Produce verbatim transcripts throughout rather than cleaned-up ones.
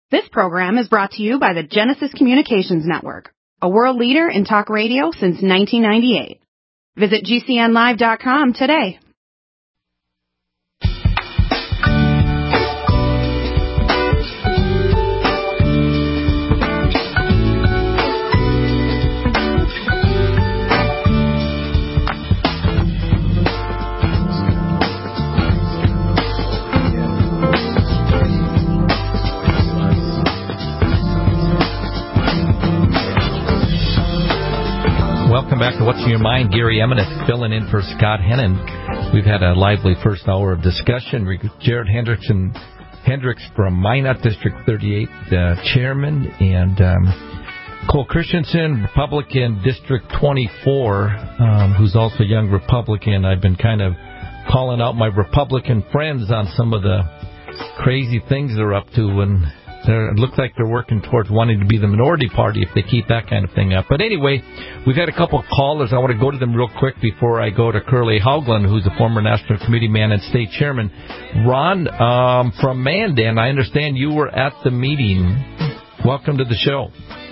This program is brought to you by the Genesis Communications Network, a world leader in talk radio since nineteen ninety-eight. Visit G C N live dot com today. Welcome back to What's in Your Mind. Gary Eminent filling in for Scott Hennon. We've had a lively first hour of discussion. Jared Hendrickson, Hendricks from Minot District thirty-eight, uh, chairman, and um, Cole Christensen, Republican District twenty-four, um, who's also a young Republican. I've been kind of calling out my Republican friends on some of the crazy things they're up to, and it looks like they're working towards wanting to be the minority party if they keep that kind of thing up. But anyway, we've had a couple of callers. I want to go to them real quick before I go to Curly Haugland, who's a former National Committee man and state chairman. Ron, um, from Mandan, I understand you were at the meeting. Welcome to the show.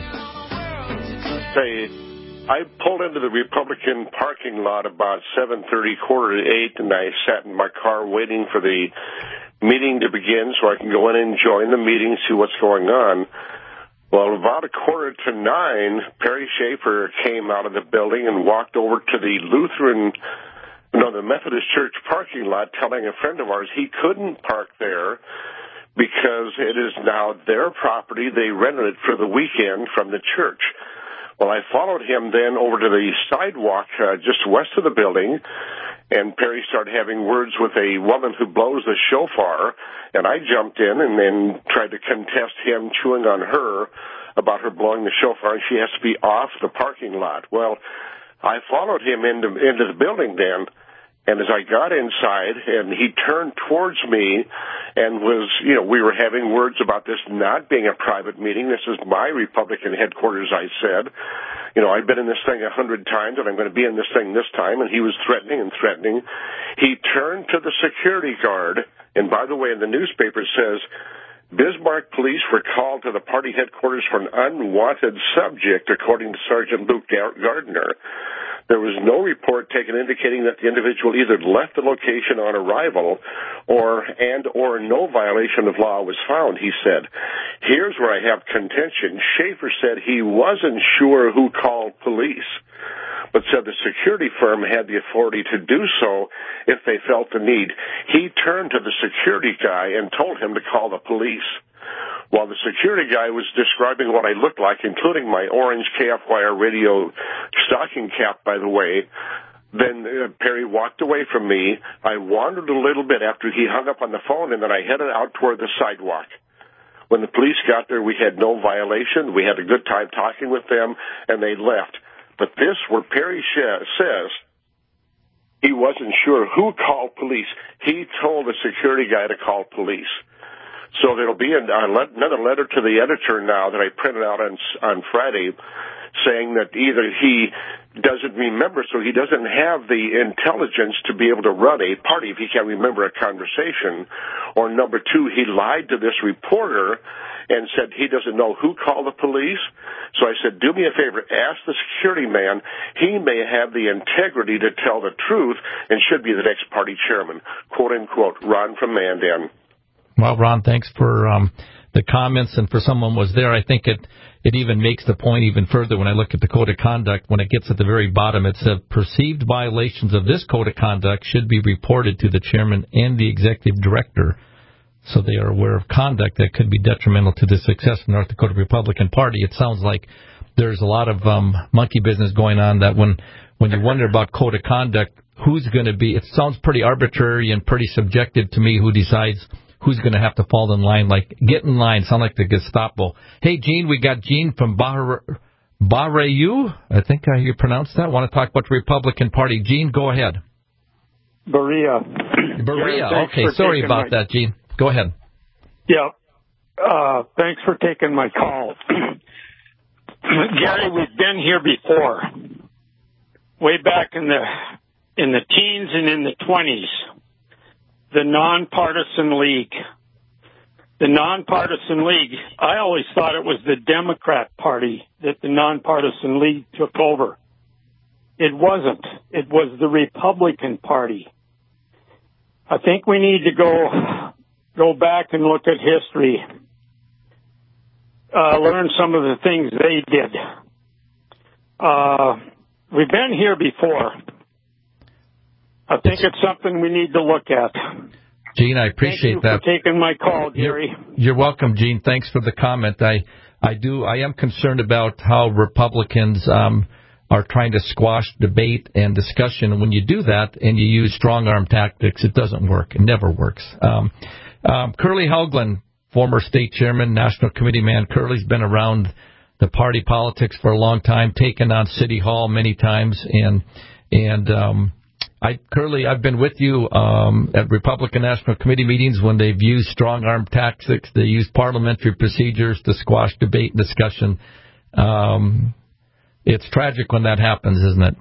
Hey, I pulled into the Republican parking lot about seven thirty, quarter to eight, and I sat in my car waiting for the meeting to begin so I can go in and join the meeting, see what's going on. Well, about a quarter to nine, Perry Schaefer came out of the building and walked over to the Lutheran, no, the Methodist Church parking lot, telling a friend of ours he couldn't park there because it is now their property. They rented it for the weekend from the church. Well, I followed him then over to the sidewalk uh, just west of the building, and Perry started having words with a woman who blows the shofar, and I jumped in and then tried to contest him chewing on her about her blowing the shofar, and she has to be off the parking lot. Well, I followed him into, into the building then, and as I got inside, and he turned towards me and was, you know, we were having words about this not being a private meeting. This is my Republican headquarters, I said. You know, I've been in this thing a hundred times, and I'm going to be in this thing this time. And he was threatening and threatening. He turned to the security guard, and by the way, in the newspaper it says, Bismarck police were called to the party headquarters for an unwanted subject, according to Sergeant Luke Gardner. There was no report taken indicating that the individual either left the location on arrival or and or no violation of law was found, he said. Here's where I have contention. Schaefer said he wasn't sure who called police, but said the security firm had the authority to do so if they felt the need. He turned to the security guy and told him to call the police. While the security guy was describing what I looked like, including my orange K F Y R radio stocking cap, by the way, then uh, Perry walked away from me. I wandered a little bit after he hung up on the phone, and then I headed out toward the sidewalk. When the police got there, we had no violation. We had a good time talking with them, and they left. But this, where Perry sh- says he wasn't sure who called police, he told the security guy to call police. So there'll be another letter to the editor now that I printed out on, on Friday saying that either he doesn't remember, so he doesn't have the intelligence to be able to run a party if he can't remember a conversation, or number two, he lied to this reporter and said he doesn't know who called the police. So I said, do me a favor, ask the security man. He may have the integrity to tell the truth and should be the next party chairman. Quote, unquote, Ron from Mandan. Well, Ron, thanks for um, the comments, and for someone who was there, I think it, it even makes the point even further when I look at the Code of Conduct. When it gets at the very bottom, it says, perceived violations of this Code of Conduct should be reported to the chairman and the executive director, so they are aware of conduct that could be detrimental to the success of the North Dakota Republican Party. It sounds like there's a lot of um, monkey business going on that when, when you wonder about Code of Conduct, who's going to be, it sounds pretty arbitrary and pretty subjective to me who decides who's going to have to fall in line. Like, get in line, sound like the Gestapo. Hey, Gene, we got Gene from Bar- Barreau. I think uh, you pronounced that. Want to talk about the Republican Party. Gene, go ahead. Berea. Berea, yeah, okay. Sorry about my... that, Gene. Go ahead. Yeah. Uh, thanks for taking my call. Gary, we've been here before. Way back in the in the teens and in the twenties. The Nonpartisan League. the Nonpartisan League, I always thought it was the Democrat Party that the Nonpartisan League took over. It wasn't. It was the Republican Party. I think we need to go go back and look at history, uh, learn some of the things they did. Uh, we've been here before. I think it's something we need to look at. Gene, I appreciate Thank you that. for taking my call, Gary. You're, you're welcome, Gene. Thanks for the comment. I, I do. I am concerned about how Republicans um, are trying to squash debate and discussion. And when you do that and you use strong arm tactics, it doesn't work. It never works. Um, um, Curly Helgeland, former state chairman, national committee man. Curly's been around the party politics for a long time, taken on City Hall many times, and and. Um, I, Curly, I've been with you um, at Republican National Committee meetings when they've used strong-arm tactics. They use parliamentary procedures to squash debate and discussion. Um, it's tragic when that happens, isn't it?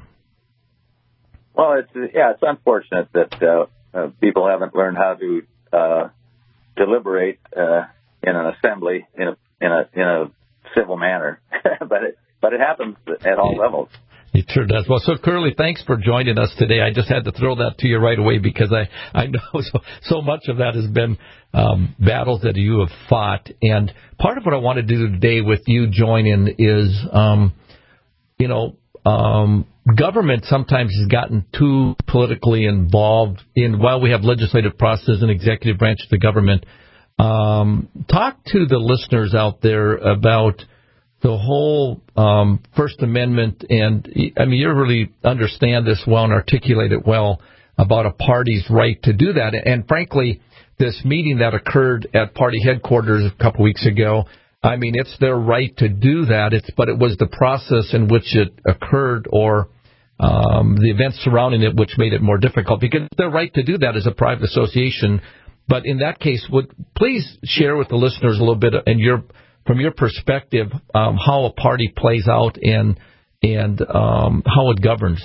Well, it's yeah, it's unfortunate that uh, uh, people haven't learned how to uh, deliberate uh, in an assembly in a in a in a civil manner, but it but it happens at all levels. It sure does. Well, so Curly, thanks for joining us today. I just had to throw that to you right away because I, I know so, so much of that has been um, battles that you have fought. And part of what I want to do today with you joining is, um, you know, um, government sometimes has gotten too politically involved in, while we have legislative process and executive branch of the government. Um, talk to the listeners out there about the whole um, First Amendment, and I mean, you really understand this well and articulate it well about a party's right to do that. And frankly, this meeting that occurred at party headquarters a couple weeks ago, I mean, it's their right to do that. It's but it was the process in which it occurred, or um, the events surrounding it, which made it more difficult. Because it's their right to do that as a private association. But in that case, would please share with the listeners a little bit and your. From your perspective, um, how a party plays out and and um, how it governs.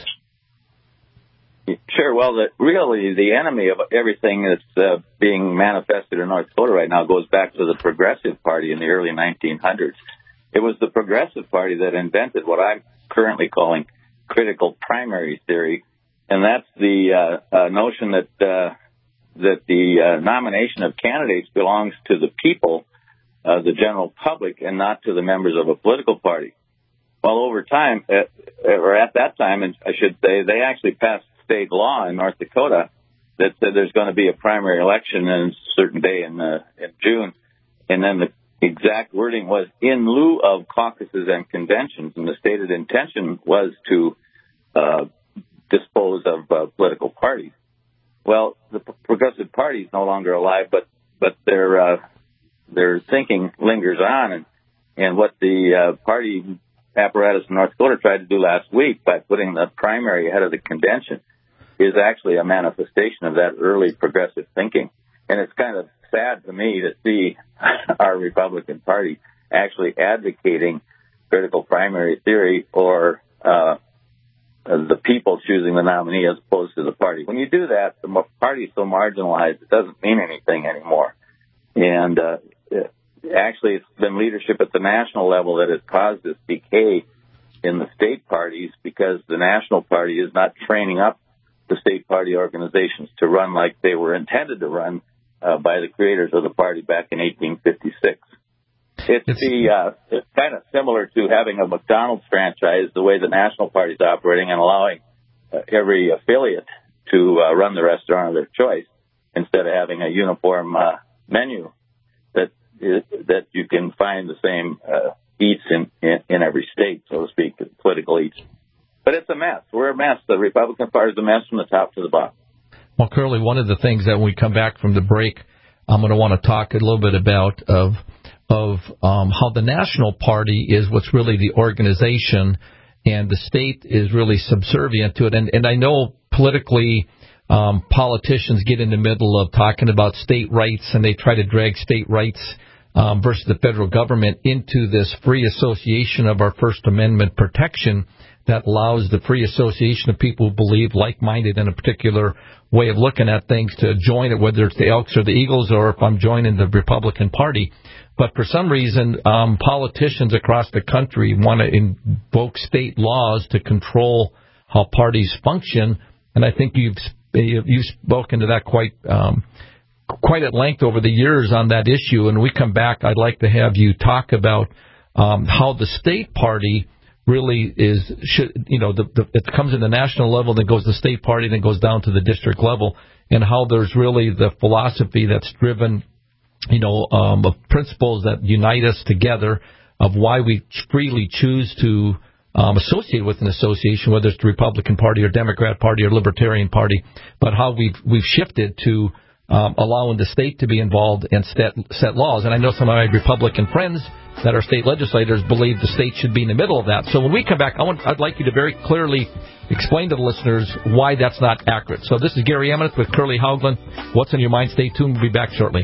Sure. Well, the, really, the enemy of everything that's uh, being manifested in North Dakota right now goes back to the Progressive Party in the early nineteen hundreds. It was the Progressive Party that invented what I'm currently calling critical primary theory, and that's the uh, uh, notion that uh, that the uh, nomination of candidates belongs to the people, Uh, the general public, and not to the members of a political party. Well, over time, uh, or at that time, and I should say, they actually passed state law in North Dakota that said there's going to be a primary election on a certain day in, uh, in June. And then the exact wording was in lieu of caucuses and conventions, and the stated intention was to uh, dispose of uh, political parties. Well, the Progressive Party is no longer alive, but but they're uh, their thinking lingers on, and, and what the uh, party apparatus in North Dakota tried to do last week by putting the primary ahead of the convention is actually a manifestation of that early progressive thinking. And it's kind of sad to me to see our Republican Party actually advocating critical primary theory or uh, the people choosing the nominee as opposed to the party. When you do that, the party is so marginalized, it doesn't mean anything anymore. And uh, actually, it's been leadership at the national level that has caused this decay in the state parties, because the national party is not training up the state party organizations to run like they were intended to run uh, by the creators of the party back in eighteen fifty-six. It's, it's the uh, it's kind of similar to having a McDonald's franchise, the way the national party is operating, and allowing uh, every affiliate to uh, run the restaurant of their choice instead of having a uniform uh, menu that that you can find the same uh, eats in, in, in every state, so to speak, political eats. But it's a mess. We're a mess. The Republican Party is a mess from the top to the bottom. Well, Curly, one of the things that when we come back from the break, I'm going to want to talk a little bit about of of um, how the national party is what's really the organization, and the state is really subservient to it. And, and I know politically, Um, politicians get in the middle of talking about state rights, and they try to drag state rights um, versus the federal government into this free association of our First Amendment protection that allows the free association of people who believe like-minded in a particular way of looking at things to join it, whether it's the Elks or the Eagles or if I'm joining the Republican Party. But for some reason, um, politicians across the country want to invoke state laws to control how parties function, and I think you've you've spoken to that quite um, quite at length over the years on that issue. And when we come back, I'd like to have you talk about um, how the state party really is, should, you know, the, the, it comes in the national level, then goes to the state party, then goes down to the district level, and how there's really the philosophy that's driven, you know, um, of principles that unite us together, of why we freely choose to um, associate with an association, whether it's the Republican Party or Democrat Party or Libertarian Party, but how we've we've shifted to um, allowing the state to be involved and set, set laws. And I know some of my Republican friends that are state legislators believe the state should be in the middle of that. So when we come back, I want, I'd like you to very clearly explain to the listeners why that's not accurate. So this is Gary Emmett with Curly Hauglin. What's on your mind? Stay tuned. We'll be back shortly.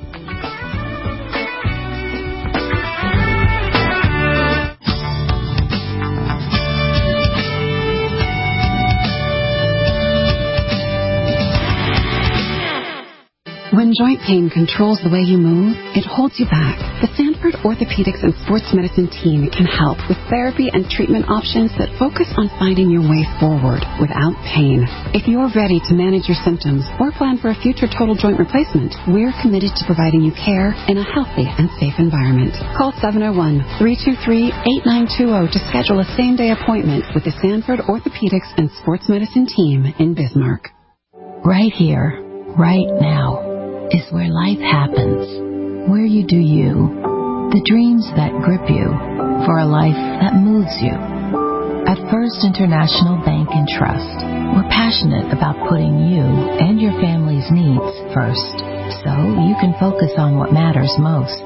When joint pain controls the way you move, it holds you back. The Sanford Orthopedics and Sports Medicine team can help with therapy and treatment options that focus on finding your way forward without pain. If you're ready to manage your symptoms or plan for a future total joint replacement, we're committed to providing you care in a healthy and safe environment. Call seven oh one, three two three, eight nine two zero to schedule a same-day appointment with the Sanford Orthopedics and Sports Medicine team in Bismarck. Right here, right now, is where life happens, where you do you, the dreams that grip you, for a life that moves you. At First International Bank and Trust, we're passionate about putting you and your family's needs first, so you can focus on what matters most.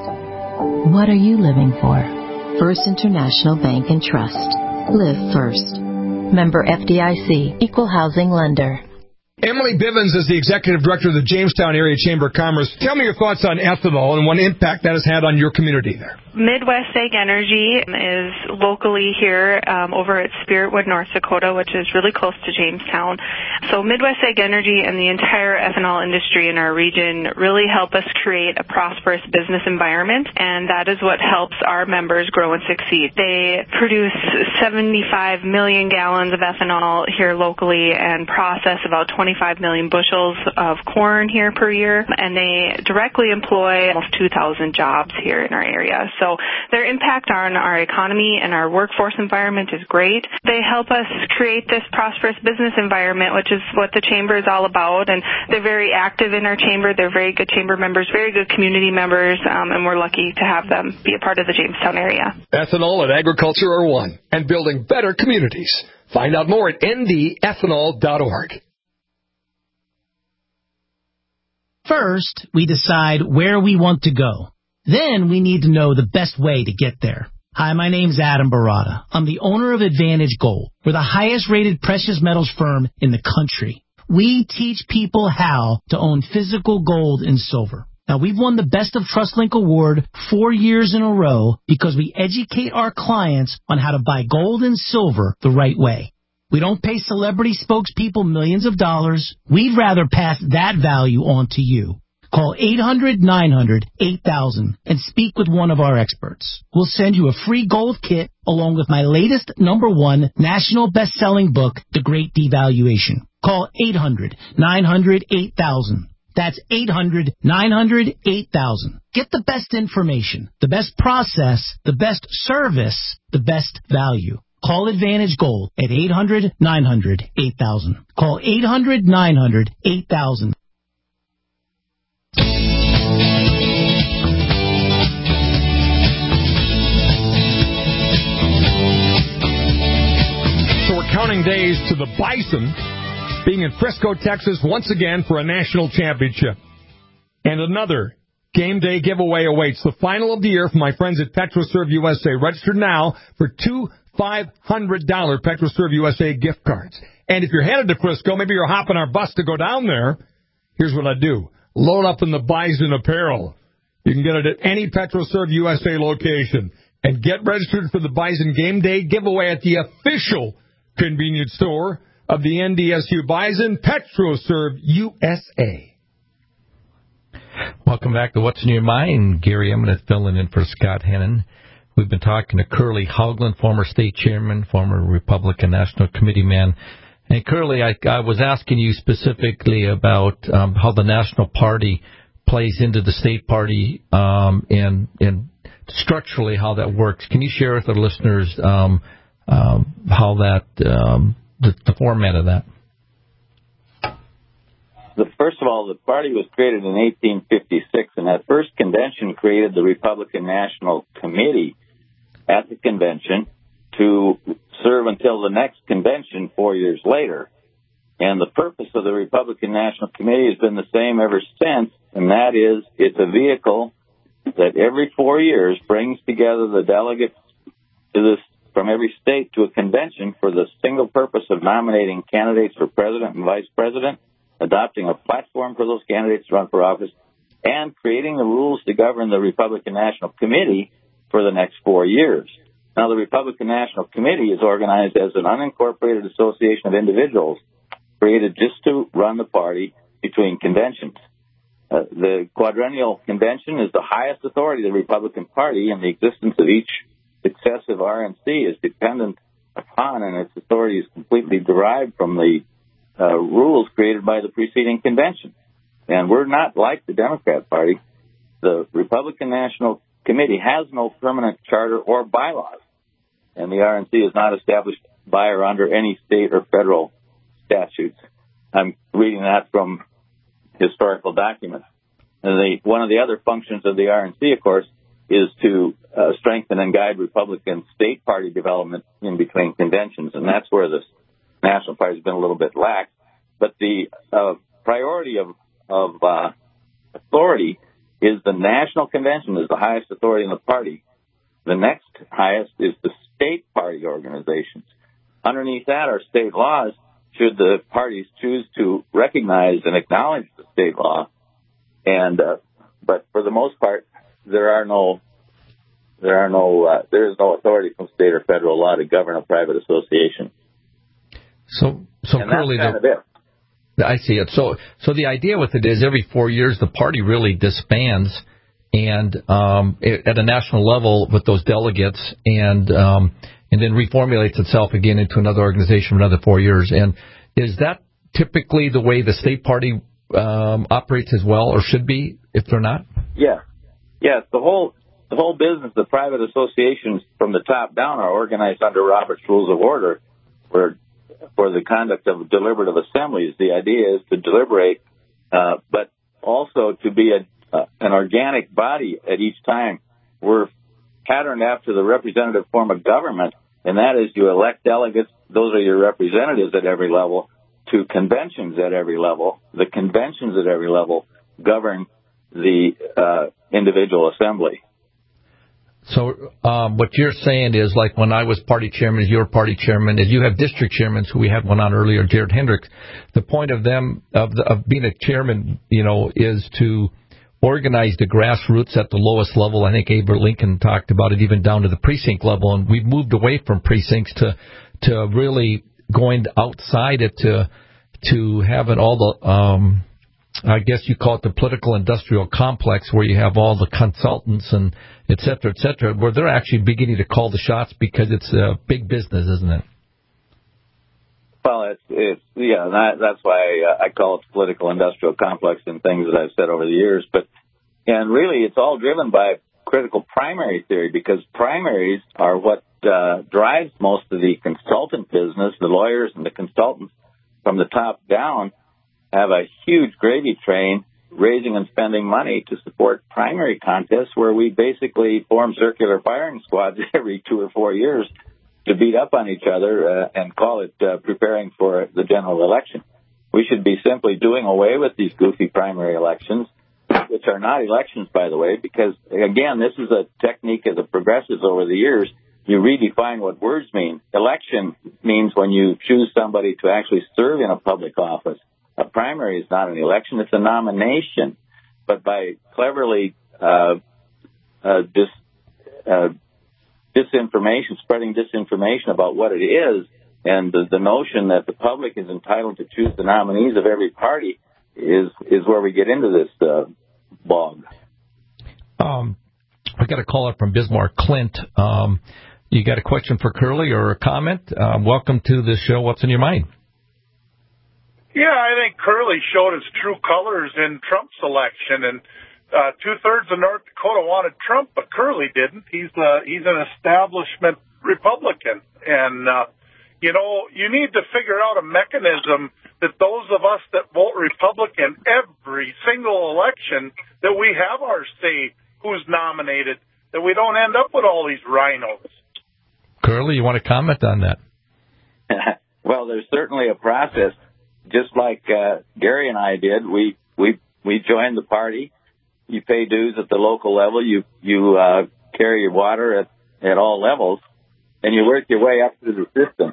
What are you living for? First International Bank and Trust. Live first. Member F D I C, Equal Housing Lender. Emily Bivens is the Executive Director of the Jamestown Area Chamber of Commerce. Tell me your thoughts on ethanol and what impact that has had on your community there. Midwest Ag Energy is locally here um, over at Spiritwood, North Dakota, which is really close to Jamestown. So Midwest Ag Energy and the entire ethanol industry in our region really help us create a prosperous business environment, and that is what helps our members grow and succeed. They produce seventy-five million gallons of ethanol here locally and process about twenty-five million bushels of corn here per year, and they directly employ almost two thousand jobs here in our area. So their impact on our economy and our workforce environment is great. They help us create this prosperous business environment, which is what the chamber is all about, and they're very active in our chamber. They're very good chamber members, very good community members, um, and we're lucky to have them be a part of the Jamestown area. Ethanol and agriculture are one, and building better communities. Find out more at N D ethanol dot org. First, we decide where we want to go. Then we need to know the best way to get there. Hi, my name's Adam Barada. I'm the owner of Advantage Gold. We're the highest-rated precious metals firm in the country. We teach people how to own physical gold and silver. Now, we've won the Best of TrustLink Award four years in a row because we educate our clients on how to buy gold and silver the right way. We don't pay celebrity spokespeople millions of dollars. We'd rather pass that value on to you. Call eight hundred, nine hundred, eight thousand and speak with one of our experts. We'll send you a free gold kit along with my latest number one national best-selling book, The Great Devaluation. Call eight hundred, nine hundred, eight thousand. That's eight hundred, nine hundred, eight thousand. Get the best information, the best process, the best service, the best value. Call Advantage Gold at eight hundred, nine hundred, eight thousand. Call eight hundred, nine hundred, eight thousand. So we're counting days to the Bison being in Frisco, Texas once again for a national championship. And another game day giveaway awaits. The final of the year for my friends at PetroServe U S A. Register now for two five hundred dollars PetroServe U S A gift cards. And if you're headed to Frisco, maybe you're hopping our bus to go down there, here's what I do. Load up in the Bison apparel. You can get it at any PetroServe U S A location. and get registered for the Bison Game Day giveaway at the official convenience store of the N D S U Bison, PetroServe U S A. Welcome back to What's in Your Mind. Gary Emmett filling in for Scott Hennon. We've been talking to Curly Hauglund, former state chairman, former Republican National Committee man. And Curly, I, I was asking you specifically about um, how the National Party plays into the state party um, and, and structurally how that works. Can you share with our listeners um, um, how that, um, the, the format of that? The, first of all, the party was created in eighteen fifty-six, and that first convention created the Republican National Committee at the convention to serve until the next convention four years later. And the purpose of the Republican National Committee has been the same ever since, and that is it's a vehicle that every four years brings together the delegates to this, from every state to a convention for the single purpose of nominating candidates for president and vice president, adopting a platform for those candidates to run for office, and creating the rules to govern the Republican National Committee for the next four years. Now, the Republican National Committee is organized as an unincorporated association of individuals created just to run the party between conventions. Uh, the quadrennial convention is the highest authority of the Republican Party, and the existence of each successive R N C is dependent upon, and its authority is completely derived from the uh, rules created by the preceding convention. And we're not like the Democrat Party. The Republican National Committee has no permanent charter or bylaws, and the R N C is not established by or under any state or federal statutes. I'm reading that from historical documents. And the, one of the other functions of the R N C, of course, is to uh, strengthen and guide Republican state party development in between conventions, and that's where the National Party has been a little bit lax. But the uh, priority of, of uh, authority is the National Convention is the highest authority in the party. The next highest is the state party organizations. Underneath that are state laws, should the parties choose to recognize and acknowledge the state law. And uh, but for the most part, there are no there are no uh, there is no authority from state or federal law to govern a private association. So so and clearly, that's kind the, of it. I see it. So so the idea with it is every four years the party really disbands, and um, at a national level with those delegates, and um, and then reformulates itself again into another organization for another four years. And is that typically the way the state party um, operates as well, or should be, if they're not? Yeah. Yes, the whole the whole business, the private associations from the top down are organized under Robert's Rules of Order, where for the conduct of deliberative assemblies. The idea is to deliberate, uh, but also to be a, uh, an organic body at each time. We're patterned after the representative form of government, and that is you elect delegates, those are your representatives at every level, to conventions at every level. The conventions at every level govern the uh, individual assembly. So um, what you're saying is, like when I was party chairman, as your party chairman, as you have district chairmen, who we had one on earlier, Jared Hendricks, the point of them, of, the, of being a chairman, you know, is to organize the grassroots at the lowest level. I think Abraham Lincoln talked about it, even down to the precinct level, and we've moved away from precincts to to really going outside it to to having all the, um, I guess you call it the political industrial complex, where you have all the consultants and et cetera, et cetera, where they're actually beginning to call the shots because it's a big business, isn't it? Well, it's, it's yeah, that, that's why I, I call it the political industrial complex and things that I've said over the years. But and really, it's all driven by critical primary theory, because primaries are what uh, drives most of the consultant business. The lawyers and the consultants from the top down have a huge gravy train raising and spending money to support primary contests, where we basically form circular firing squads every two or four years to beat up on each other uh, and call it uh, preparing for the general election. We should be simply doing away with these goofy primary elections, which are not elections, by the way, because, again, this is a technique of the progressives over the years. You redefine what words mean. Election means when you choose somebody to actually serve in a public office. A primary is not an election, it's a nomination. But by cleverly uh, uh, dis, uh, disinformation, spreading disinformation about what it is, and the, the notion that the public is entitled to choose the nominees of every party is is where we get into this uh, bog. Um, I got a caller from Bismarck, Clint. Um, you got a question for Curly or a comment? Um, welcome to the show. What's in your mind? Yeah, I think Curly showed his true colors in Trump's election, and uh, two-thirds of North Dakota wanted Trump, but Curly didn't. He's uh, he's an establishment Republican, and uh, you know, you need to figure out a mechanism that those of us that vote Republican every single election, that we have our say who's nominated, that we don't end up with all these rhinos. Curly, you want to comment on that? Well, there's certainly a process. Just like uh, Gary and I did, we we we joined the party. You pay dues at the local level. You you uh, carry your water at, at all levels, and you work your way up through the system.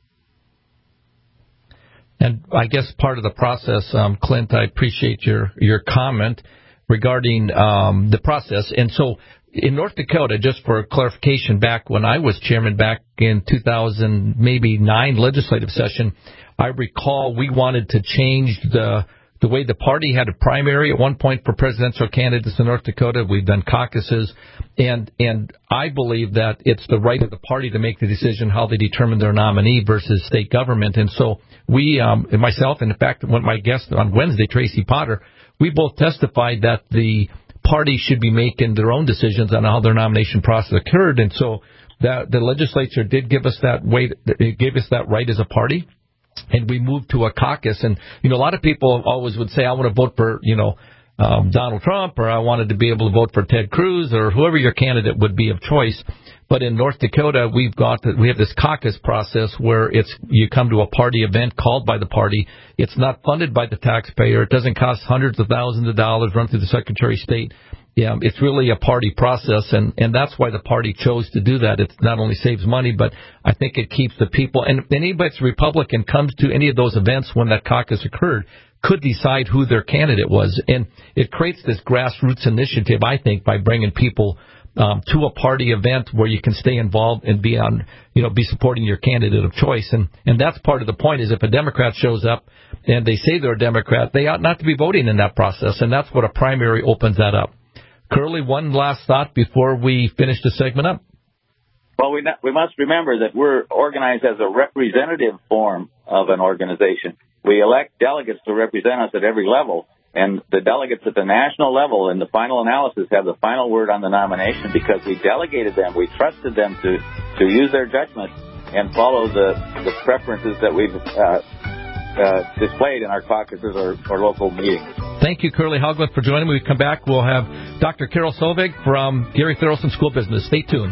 And I guess part of the process, um, Clint, I appreciate your your comment regarding um, the process. And so in North Dakota, just for clarification, back when I was chairman back in two thousand, maybe nine legislative session, I recall we wanted to change the the way the party had a primary at one point for presidential candidates in North Dakota. We've done caucuses, and and I believe that it's the right of the party to make the decision how they determine their nominee versus state government. And so we, um, and myself, and in fact, one of my guests on Wednesday, Tracy Potter, we both testified that the party should be making their own decisions on how their nomination process occurred. And so that the legislature did give us that way, it gave us that right as a party. And we moved to a caucus. And, you know, a lot of people always would say, I want to vote for, you know, um, Donald Trump, or I wanted to be able to vote for Ted Cruz, or whoever your candidate would be of choice. But in North Dakota, we've got that we have this caucus process where it's you come to a party event called by the party. It's not funded by the taxpayer. It doesn't cost hundreds of thousands of dollars, run through the Secretary of State. Yeah, it's really a party process, and, and that's why the party chose to do that. It not only saves money, but I think it keeps the people. And if anybody that's Republican comes to any of those events when that caucus occurred, could decide who their candidate was. And it creates this grassroots initiative, I think, by bringing people um, to a party event where you can stay involved and be on, you know, be supporting your candidate of choice. And, and that's part of the point is if a Democrat shows up and they say they're a Democrat, they ought not to be voting in that process. And that's what a primary opens that up. Curly, one last thought before we finish the segment up. Well, we not, we must remember that we're organized as a representative form of an organization. We elect delegates to represent us at every level, and the delegates at the national level in the final analysis have the final word on the nomination because we delegated them. We trusted them to, to use their judgment and follow the, the preferences that we've uh, uh, displayed in our caucuses or, or local meetings. Thank you, Curly Hoglet, for joining me. When we come back, we'll have Doctor Carol Solveig from Gary Tharaldson School of Business. Stay tuned.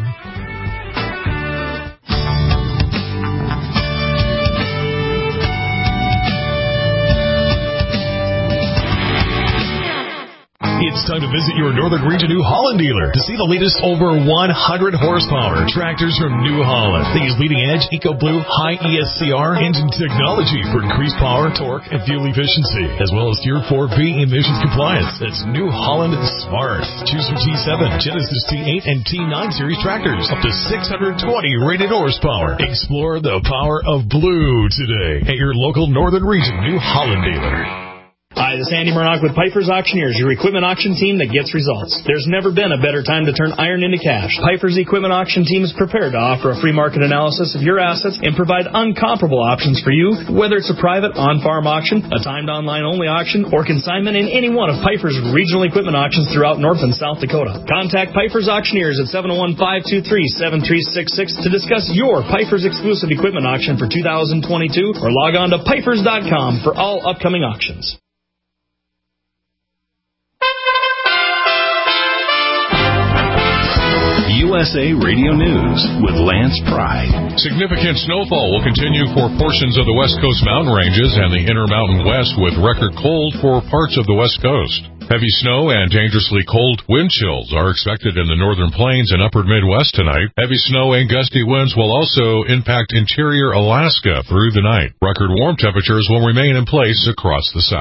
It's time to visit your Northern Region New Holland dealer to see the latest over one hundred horsepower tractors from New Holland. They use leading-edge EcoBlue high E S C R engine technology for increased power, torque, and fuel efficiency, as well as Tier four B emissions compliance. That's New Holland Smart. Choose your T seven, Genesis T eight, and T nine series tractors, up to six hundred twenty rated horsepower. Explore the power of blue today at your local Northern Region New Holland dealer. Hi, this is Andy Murnock with Piper's Auctioneers, your equipment auction team that gets results. There's never been a better time to turn iron into cash. Piper's equipment auction team is prepared to offer a free market analysis of your assets and provide uncomparable options for you, whether it's a private on-farm auction, a timed online-only auction, or consignment in any one of Piper's regional equipment auctions throughout North and South Dakota. Contact Piper's Auctioneers at seven oh one, five two three, seven three six six to discuss your Piper's exclusive equipment auction for two thousand twenty-two, or log on to pipers dot com for all upcoming auctions. U S A Radio News with Lance Pride. Significant snowfall will continue for portions of the West Coast mountain ranges and the Intermountain West, with record cold for parts of the West Coast. Heavy snow and dangerously cold wind chills are expected in the northern plains and upper Midwest tonight. Heavy snow and gusty winds will also impact interior Alaska through the night. Record warm temperatures will remain in place across the South.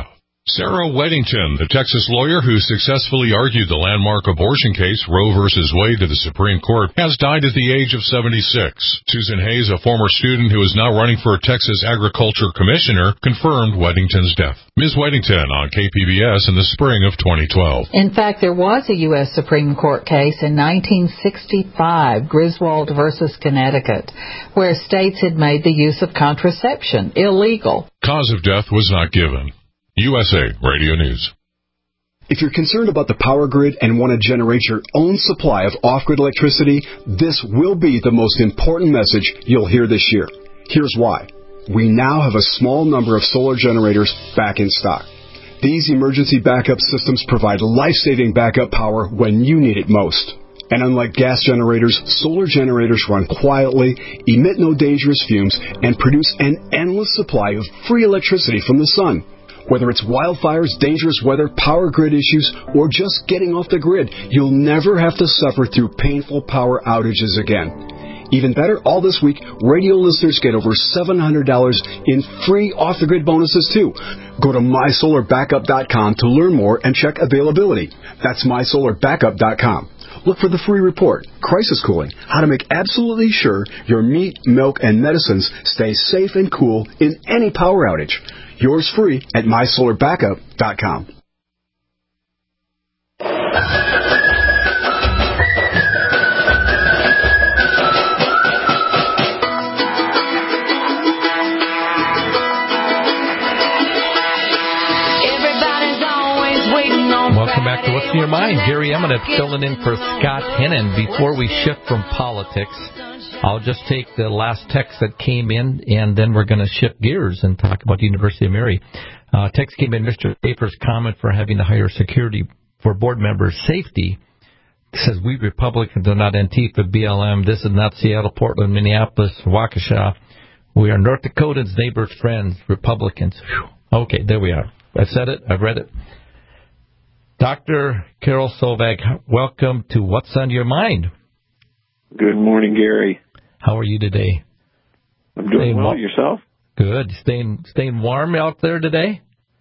Sarah Weddington, the Texas lawyer who successfully argued the landmark abortion case Roe versus Wade to the Supreme Court, has died at the age of seventy-six. Susan Hayes, a former student who is now running for Texas Agriculture Commissioner, confirmed Weddington's death. Miz Weddington on K P B S in the spring of twenty twelve. In fact, there was a U S Supreme Court case in nineteen sixty-five, Griswold versus Connecticut, where states had made the use of contraception illegal. Cause of death was not given. U S A Radio News. If you're concerned about the power grid and want to generate your own supply of off-grid electricity, this will be the most important message you'll hear this year. Here's why. We now have a small number of solar generators back in stock. These emergency backup systems provide life-saving backup power when you need it most. And unlike gas generators, solar generators run quietly, emit no dangerous fumes, and produce an endless supply of free electricity from the sun. Whether it's wildfires, dangerous weather, power grid issues, or just getting off the grid, you'll never have to suffer through painful power outages again. Even better, all this week, radio listeners get over seven hundred dollars in free off-the-grid bonuses, too. Go to my solar backup dot com to learn more and check availability. That's my solar backup dot com. Look for the free report, Crisis Cooling, how to make absolutely sure your meat, milk, and medicines stay safe and cool in any power outage. Yours free at my solar backup dot com. Welcome back to What's in Your Mind. Gary Eminent filling in for Scott Hennon. Before we shift from politics, I'll just take the last text that came in, and then we're going to shift gears and talk about the University of Mary. Uh, text came in, Mister Schaefer's comment for having the higher security for board members' safety. It says, we Republicans are not Antifa, B L M. This is not Seattle, Portland, Minneapolis, Waukesha. We are North Dakotans, neighbors, friends, Republicans. Whew. Okay, there we are. I've said it. I've read it. Doctor Carol Sovak, welcome to What's on Your Mind. Good morning, Gary. How are you today? I'm doing staying well. Wa- Yourself? Good. Staying staying warm out there today?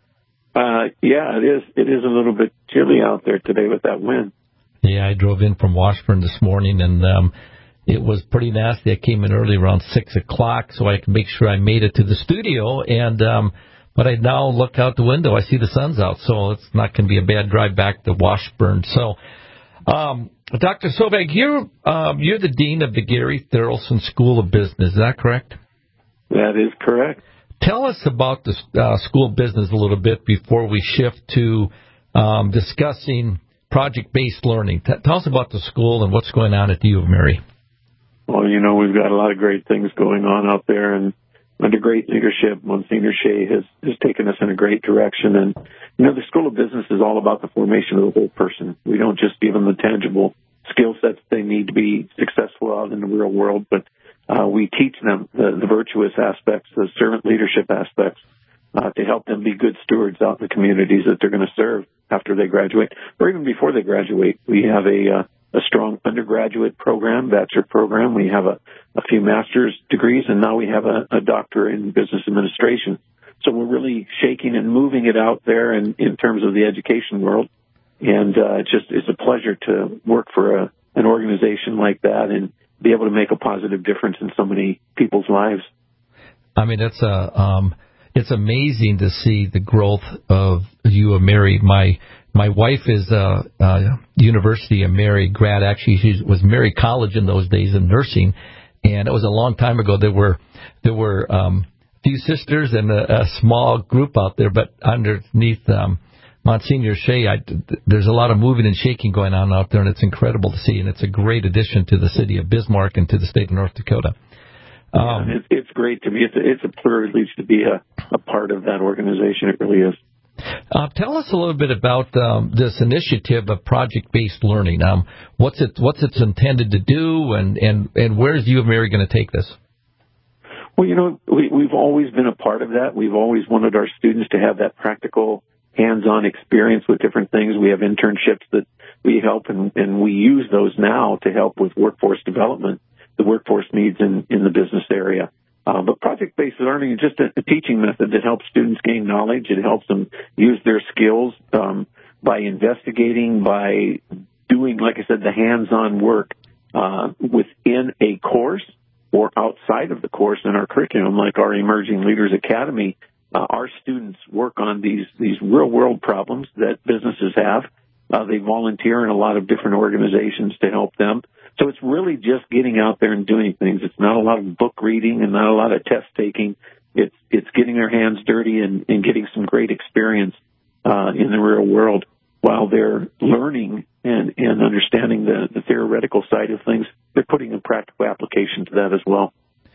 Uh, yeah, it is. It is a little bit chilly out there today with that wind. Yeah, I drove in from Washburn this morning, and um, it was pretty nasty. I came in early around six o'clock so I could make sure I made it to the studio, and um, but I now look out the window. I see the sun's out, so it's not going to be a bad drive back to Washburn. So, um, Doctor Sovak, you're, um, you're the dean of the Gary Tharaldson School of Business. Is that correct? That is correct. Tell us about the uh, School of Business a little bit before we shift to um, discussing project-based learning. T- tell us about the school and what's going on at the U of Mary. Well, you know, we've got a lot of great things going on out there, and under great leadership, Monsignor Shea has, has taken us in a great direction. And, you know, the School of Business is all about the formation of the whole person. We don't just give them the tangible skill sets they need to be successful out in the real world, but uh, we teach them the, the virtuous aspects, the servant leadership aspects, uh, to help them be good stewards out in the communities that they're going to serve after they graduate, or even before they graduate. We have a uh, a strong undergraduate program, bachelor program. We have a, a few master's degrees, and now we have a, a doctor in business administration. So we're really shaking and moving it out there in, in terms of the education world. And uh, it's just it's a pleasure to work for a, an organization like that and be able to make a positive difference in so many people's lives. I mean, it's a um, it's amazing to see the growth of U of Mary. My My wife is a, a University of Mary grad. Actually, she was Mary College in those days in nursing, and it was a long time ago. There were there were um, a few sisters and a, a small group out there, but underneath um, Monsignor Shea, I, there's a lot of moving and shaking going on out there, and it's incredible to see. And it's a great addition to the city of Bismarck and to the state of North Dakota. Um, yeah, it's, it's great to be. It's a, it's a privilege to be a, a part of that organization. It really is. Uh, tell us a little bit about um, this initiative of project-based learning. Um, what's it? What's it's intended to do, and, and, and where's U of Mary going to take this? Well, you know, we, we've always been a part of that. We've always wanted our students to have that practical, hands-on experience with different things. We have internships that we help, and, and we use those now to help with workforce development, the workforce needs in, in the business area. Uh, but project-based learning is just a, a teaching method that helps students gain knowledge. It helps them use their skills um, by investigating, by doing, like I said, the hands-on work uh, within a course or outside of the course in our curriculum, like our Emerging Leaders Academy. Uh, our students work on these, these real-world problems that businesses have. Uh, they volunteer in a lot of different organizations to help them. So it's really just getting out there and doing things. It's not a lot of book reading and not a lot of test taking. It's it's getting their hands dirty and, and getting some great experience uh, in the real world while they're learning and, and understanding the, the theoretical side of things. They're putting a practical application to that as well.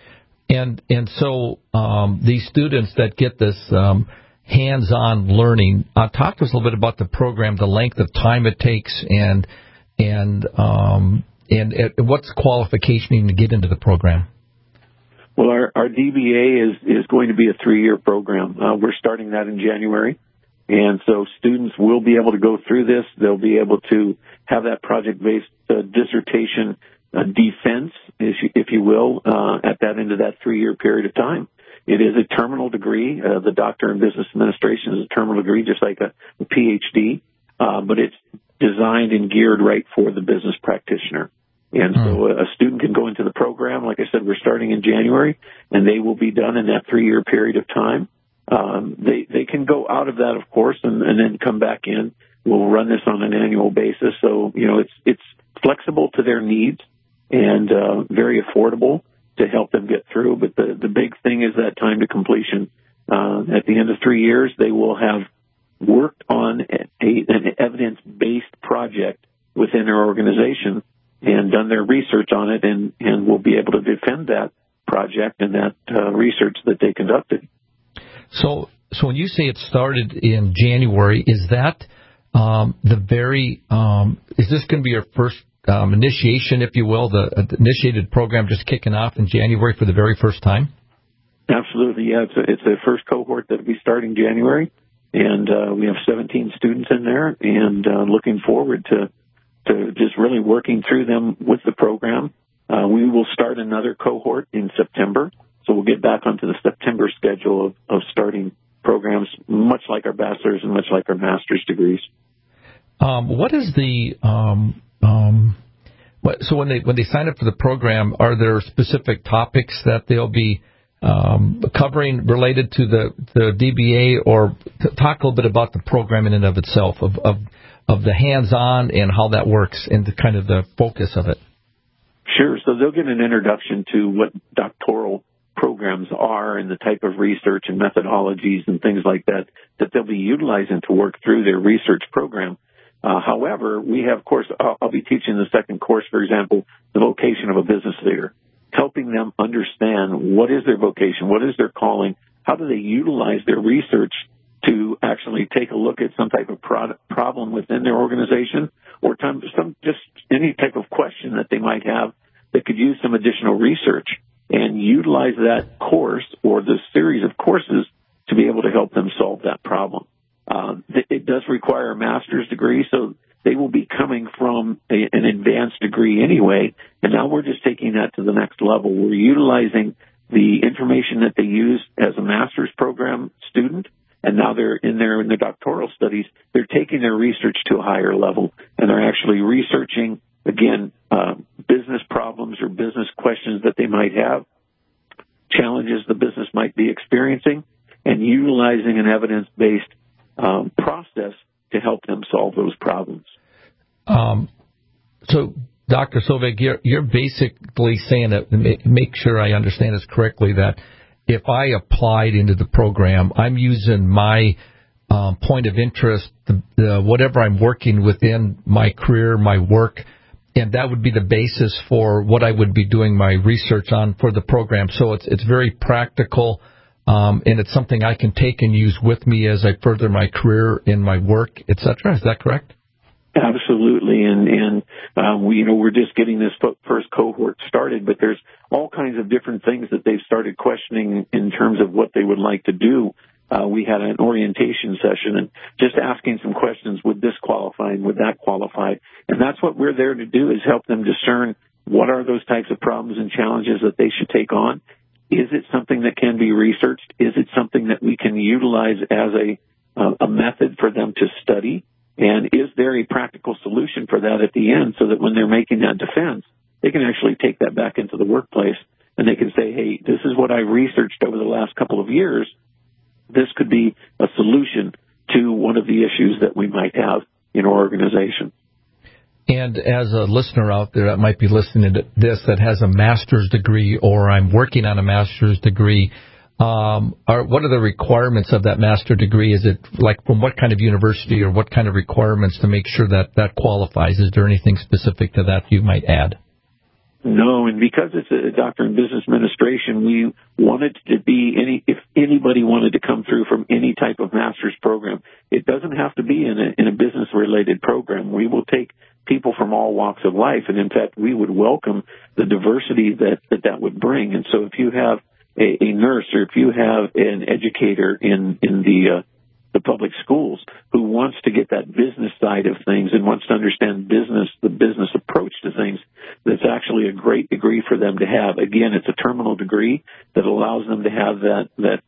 And and so um, these students that get this um, hands-on learning, uh, talk to us a little bit about the program, the length of time it takes, and and um, and, and what's qualification to get into the program. Well, our, our D B A is, is going to be a three-year program. Uh, we're starting that in January, and so students will be able to go through this. They'll be able to have that project-based uh, dissertation uh, defense, if you, if you will, uh, at that end of that three-year period of time. It is a terminal degree. Uh, the Doctor in Business Administration is a terminal degree, just like a, a P H D, uh, but it's designed and geared right for the business practitioner. And so a student can go into the program. Like I said, we're starting in January, and they will be done in that three-year period of time. Um, they they can go out of that, of course, and, and then come back in. We'll run this on an annual basis. So, you know, it's it's flexible to their needs and uh, very affordable to help them get through. But the, the big thing is that time to completion. Uh, at the end of three years, they will have worked on a, an evidence-based project within their organization and done their research on it, and, and will be able to defend that project and that uh, research that they conducted. So, so when you say it started in January, is that um, the very, um, is this going to be your first um, initiation, if you will, the, uh, the initiated program just kicking off in January for the very first time? Absolutely, yeah. It's a, it's the first cohort that will be starting January, and uh, we have seventeen students in there, and uh, looking forward to to just really working through them with the program. Uh, we will start another cohort in September, so we'll get back onto the September schedule of, of starting programs, much like our bachelor's and much like our master's degrees. Um, what is the um, um, what, so when they when they sign up for the program, are there specific topics that they'll be um, covering related to the, the D B A, or t- talk a little bit about the program in and of itself, of, of of the hands-on and how that works and the kind of the focus of it? Sure. So they'll get an introduction to what doctoral programs are and the type of research and methodologies and things like that that they'll be utilizing to work through their research program. Uh, however, we have, of course, I'll, I'll be teaching the second course, for example, the vocation of a business leader, helping them understand what is their vocation, what is their calling, how do they utilize their research to actually take a look at some type of product problem within their organization, or some, some just any type of question that they might have that could use some additional research, and utilize that course or the series of courses to be able to help them solve that problem. Uh, it does require a master's degree, so they will be coming from a, an advanced degree anyway, and now we're just taking that to the next level. We're utilizing the information that they use as a master's program student, and now they're in there in their doctoral studies. They're taking their research to a higher level, and they're actually researching, again, uh, business problems or business questions that they might have, challenges the business might be experiencing, and utilizing an evidence-based um, process to help them solve those problems. Um, so, Doctor Sovig, you're, you're basically saying that, make sure I understand this correctly, that if I applied into the program, I'm using my um, point of interest, the, the, whatever I'm working within my career, my work, and that would be the basis for what I would be doing my research on for the program. So it's it's very practical, um, and it's something I can take and use with me as I further my career in my work, et cetera. Is that correct? Absolutely, and and um, we you know we're just getting this first cohort started, but there's all kinds of different things that they've started questioning in terms of what they would like to do. Uh, we had an orientation session and just asking some questions: would this qualify and would that qualify? And that's what we're there to do, is help them discern what are those types of problems and challenges that they should take on, Is it something that can be researched? Is it something that we can utilize as a, uh, a method for them to study? And is there a practical solution for that at the end so that when they're making that defense, they can actually take that back into the workplace and they can say, hey, this is what I researched over the last couple of years. This could be a solution to one of the issues that we might have in our organization. And as a listener out there that might be listening to this that has a master's degree, or I'm working on a master's degree, um, are, what are the requirements of that master's degree? Is it like from what kind of university or what kind of requirements to make sure that that qualifies? Is there anything specific to that you might add? No, and because it's a doctor in business administration, we wanted to be any, if anybody wanted to come through from any type of master's program, it doesn't have to be in a, in a business related program. We will take people from all walks of life, and in fact, we would welcome the diversity that that, that would bring. And so if you have a, a nurse or if you have an educator in, in the, uh, the public schools who wants to get that business side of things and wants to understand business, the business approach to things, that's actually a great degree for them to have. Again, it's a terminal degree that allows them to have that, that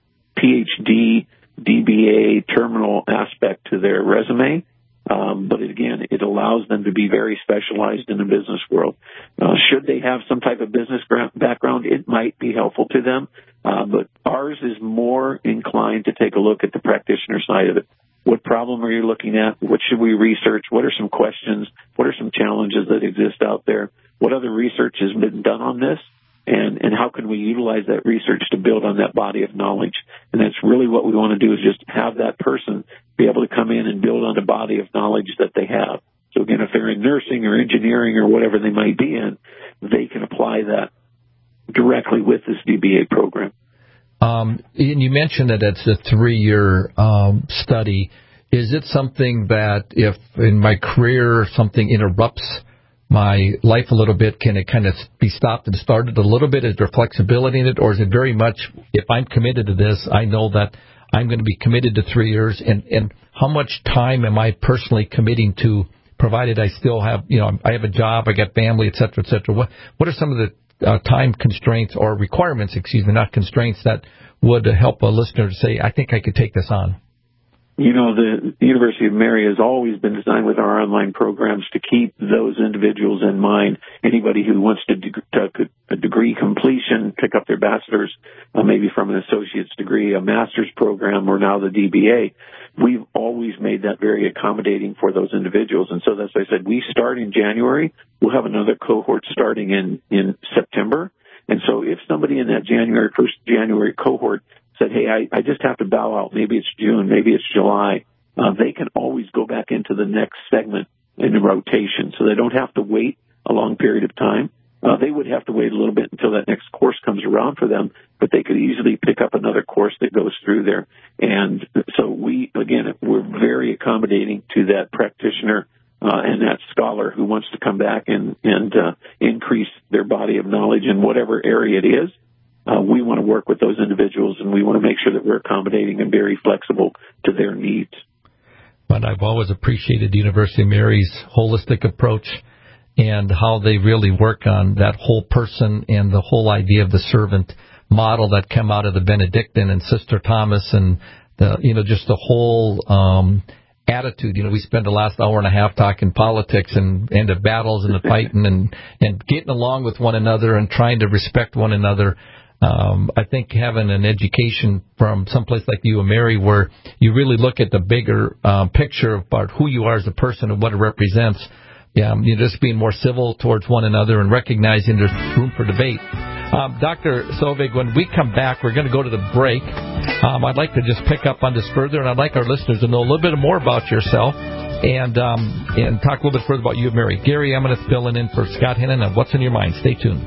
P H D, D B A terminal aspect to their resume. Um, but again, it allows them to be very specialized in the business world. Uh, should they have some type of business background, it might be helpful to them. Uh, but ours is more inclined to take a look at the practitioner side of it. What problem are you looking at? What should we research? What are some questions? What are some challenges that exist out there? What other research has been done on this? And, and how can we utilize that research to build on that body of knowledge? And that's really what we want to do, is just have that person be able to come in and build on the body of knowledge that they have. So again, if they're in nursing or engineering or whatever they might be in, they can apply that directly with this D B A program. Um, and you mentioned that it's a three-year um, study. Is it something that if in my career something interrupts my life a little bit, can it kind of be stopped and started a little bit? Is there flexibility in it, or is it very much, if I'm committed to this, I know that I'm going to be committed to three years, and, and how much time am I personally committing to, provided I still have, you know, I have a job, I got family, et cetera, et cetera. What, what are some of the uh, time constraints or requirements, excuse me, not constraints, that would help a listener to say, I think I could take this on? You know, the University of Mary has always been designed with our online programs to keep those individuals in mind. Anybody who wants to de- to a degree completion, pick up their bachelor's, uh, maybe from an associate's degree, a master's program, or now the D B A, we've always made that very accommodating for those individuals. And so that's why I said we start in January. We'll have another cohort starting in, in September. And so if somebody in that January, first January cohort said, hey, I, I just have to bow out, maybe it's June, maybe it's July, uh, they can always go back into the next segment in the rotation. So they don't have to wait a long period of time. Uh, they would have to wait a little bit until that next course comes around for them, but they could easily pick up another course that goes through there. And so we, again, we're very accommodating to that practitioner uh, and that scholar who wants to come back and, and uh, increase their body of knowledge in whatever area it is. Uh, we want to work with those individuals, and we want to make sure that we're accommodating and very flexible to their needs. But I've always appreciated the University of Mary's holistic approach and how they really work on that whole person and the whole idea of the servant model that came out of the Benedictine and Sister Thomas, and the, you know, just the whole um, attitude. You know, we spent the last hour and a half talking politics and, and the battles and the fighting and, and getting along with one another and trying to respect one another. Um, I think having an education from someplace like U of Mary, where you really look at the bigger um, picture about who you are as a person and what it represents, yeah, you know, just being more civil towards one another and recognizing there's room for debate. Um, Doctor Sovig, when we come back, we're going to go to the break. Um, I'd like to just pick up on this further, and I'd like our listeners to know a little bit more about yourself and um, and talk a little bit further about U of Mary. Gary Emeneth filling in for Scott Hennon on What's on Your Mind. Stay tuned.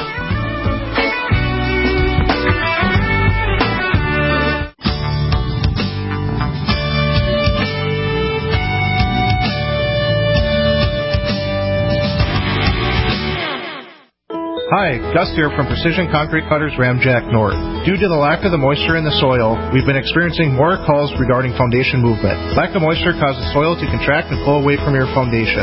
Hi, Gus here from Precision Concrete Cutters Ramjack North. Due to the lack of the moisture in the soil, we've been experiencing more calls regarding foundation movement. Lack of moisture causes soil to contract and flow away from your foundation.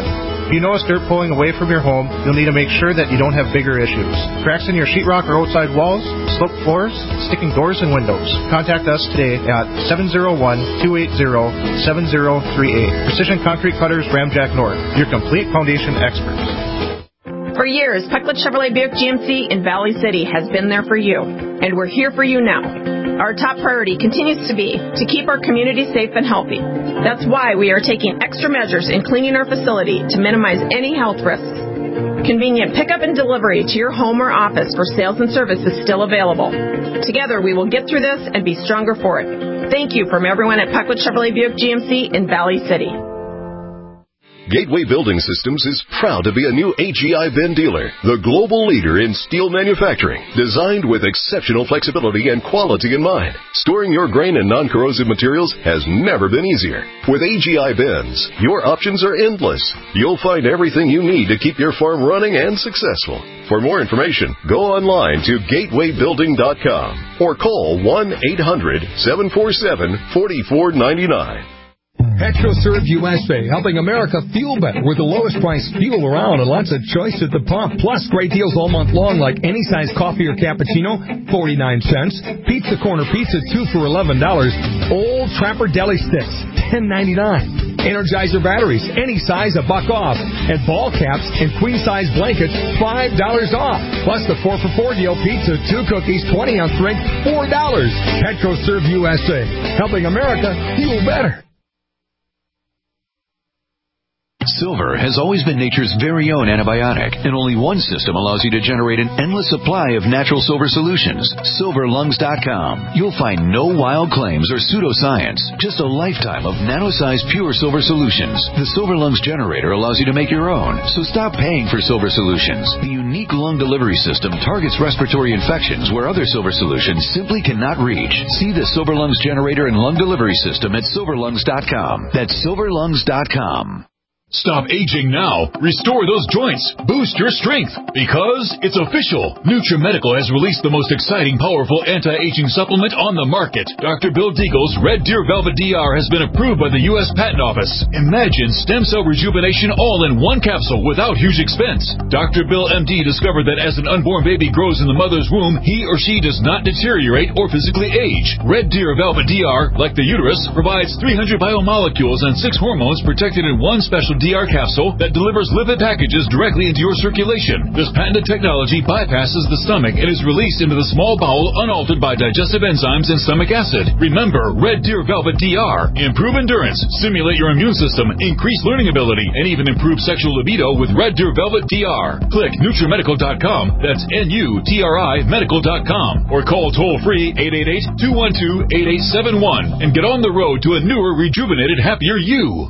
If you notice dirt pulling away from your home, you'll need to make sure that you don't have bigger issues. Cracks in your sheetrock or outside walls, sloped floors, sticking doors and windows. Contact us today at seven oh one, two eight zero, seven oh three eight. Precision Concrete Cutters Ramjack North, your complete foundation experts. For years, Pecklet Chevrolet Buick G M C in Valley City has been there for you, and we're here for you now. Our top priority continues to be to keep our community safe and healthy. That's why we are taking extra measures in cleaning our facility to minimize any health risks. Convenient pickup and delivery to your home or office for sales and service is still available. Together, we will get through this and be stronger for it. Thank you from everyone at Pecklet Chevrolet Buick G M C in Valley City. Gateway Building Systems is proud to be a new A G I Ben dealer, the global leader in steel manufacturing, designed with exceptional flexibility and quality in mind. Storing your grain and non-corrosive materials has never been easier. With A G I Bens, your options are endless. You'll find everything you need to keep your farm running and successful. For more information, go online to gateway building dot com or call one eight hundred, seven four seven, four four nine nine. PetroServe U S A, helping America fuel better with the lowest priced fuel around and lots of choice at the pump. Plus, great deals all month long like any size coffee or cappuccino, forty-nine cents. Pizza Corner Pizza, two for eleven dollars. Old Trapper Deli Sticks, ten ninety-nine. Energizer batteries, any size, a buck off. And ball caps and queen-size blankets, five dollars off. Plus the four for four deal, pizza, two cookies, twenty ounce drink, four dollars. PetroServe U S A, helping America fuel better. Silver has always been nature's very own antibiotic, and only one system allows you to generate an endless supply of natural silver solutions. silver lungs dot com. You'll find no wild claims or pseudoscience, just a lifetime of nano-sized pure silver solutions. The Silver Lungs generator allows you to make your own, so stop paying for silver solutions. The unique lung delivery system targets respiratory infections where other silver solutions simply cannot reach. See the Silver Lungs generator and lung delivery system at silver lungs dot com. That's silver lungs dot com. Stop aging now. Restore those joints. Boost your strength. Because it's official. NutriMedical has released the most exciting, powerful anti-aging supplement on the market. Doctor Bill Deagle's Red Deer Velvet D R has been approved by the U S Patent Office. Imagine stem cell rejuvenation all in one capsule without huge expense. Doctor Bill M D discovered that as an unborn baby grows in the mother's womb, he or she does not deteriorate or physically age. Red Deer Velvet D R, like the uterus, provides three hundred biomolecules and six hormones protected in one special D R capsule that delivers lipid packages directly into your circulation. This patented technology bypasses the stomach and is released into the small bowel unaltered by digestive enzymes and stomach acid. Remember, Red Deer Velvet D R. Improve endurance, stimulate your immune system, increase learning ability, and even improve sexual libido with Red Deer Velvet D R. Click NutriMedical dot com, that's N U T R I medical dot com, or call toll-free eight eight eight, two one two, eight eight seven one and get on the road to a newer, rejuvenated, happier you.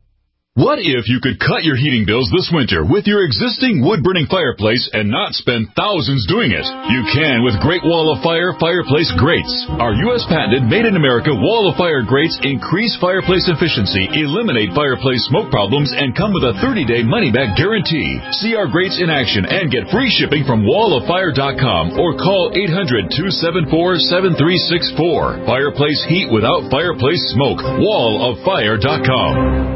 What if you could cut your heating bills this winter with your existing wood-burning fireplace and not spend thousands doing it? You can with Great Wall of Fire fireplace grates. Our U S patented made-in-America Wall of Fire grates increase fireplace efficiency, eliminate fireplace smoke problems, and come with a thirty-day money-back guarantee. See our grates in action and get free shipping from wall of fire dot com or call eight hundred, two seven four, seven three six four. Fireplace heat without fireplace smoke. wall of fire dot com.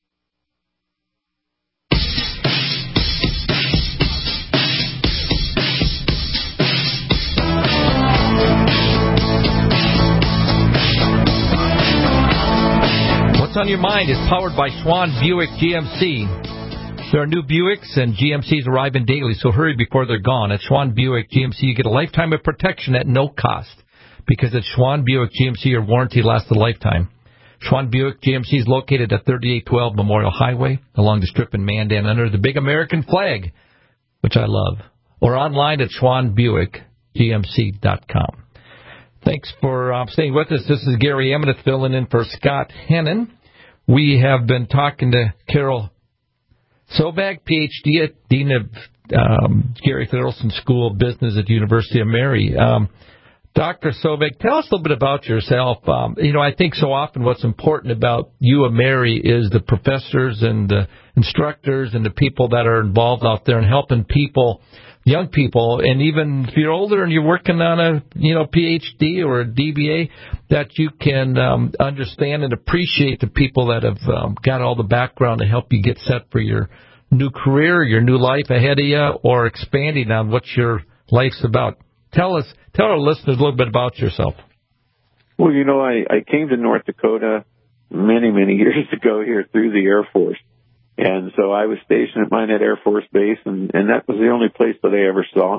What's on Your Mind is powered by Schwann Buick G M C. There are new Buicks and G M Cs arriving daily, so hurry before they're gone. At Schwann Buick G M C, you get a lifetime of protection at no cost. Because at Schwann Buick G M C, your warranty lasts a lifetime. Schwann Buick G M C is located at thirty-eight twelve Memorial Highway, along the Strip in Mandan, under the big American flag, which I love. Or online at Schwann Buick G M C dot com. Thanks for uh, staying with us. This is Gary Emmett filling in for Scott Hennon. We have been talking to Carol Sobag, P H D, at Dean of um, Gary Thorelson School of Business at the University of Mary. Um, Doctor Sobag, tell us a little bit about yourself. Um, you know, I think so often what's important about U of Mary is the professors and the instructors and the people that are involved out there in helping people, young people, and even if you're older and you're working on a, you know, P H D or a D B A, that you can um, understand and appreciate the people that have um, got all the background to help you get set for your new career, your new life ahead of you, or expanding on what your life's about. Tell us, tell our listeners a little bit about yourself. Well, you know, I, I came to North Dakota many, many years ago here through the Air Force. And so I was stationed at Minot Air Force Base, and, and that was the only place that I ever saw.